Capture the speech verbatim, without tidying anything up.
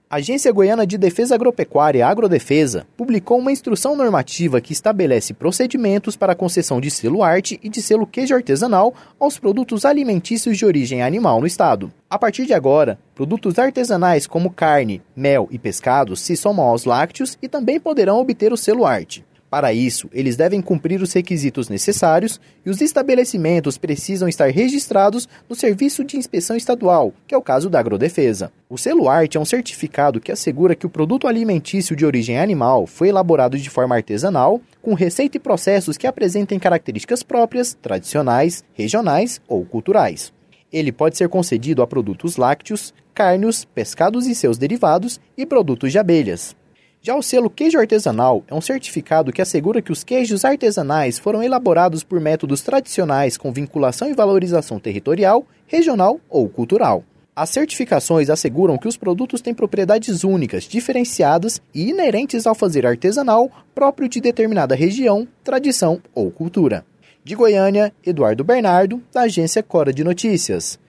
A Agência Goiana de Defesa Agropecuária, Agrodefesa, publicou uma instrução normativa que estabelece procedimentos para a concessão de selo arte e de selo queijo artesanal aos produtos alimentícios de origem animal no estado. A partir de agora, produtos artesanais como carne, mel e pescados se somam aos lácteos e também poderão obter o selo arte. Para isso, eles devem cumprir os requisitos necessários e os estabelecimentos precisam estar registrados no Serviço de Inspeção Estadual, que é o caso da Agrodefesa. O selo arte é um certificado que assegura que o produto alimentício de origem animal foi elaborado de forma artesanal, com receita e processos que apresentem características próprias, tradicionais, regionais ou culturais. Ele pode ser concedido a produtos lácteos, carnes, pescados e seus derivados e produtos de abelhas. Já o selo queijo artesanal é um certificado que assegura que os queijos artesanais foram elaborados por métodos tradicionais com vinculação e valorização territorial, regional ou cultural. As certificações asseguram que os produtos têm propriedades únicas, diferenciadas e inerentes ao fazer artesanal próprio de determinada região, tradição ou cultura. De Goiânia, Eduardo Bernardo, da Agência Cora de Notícias.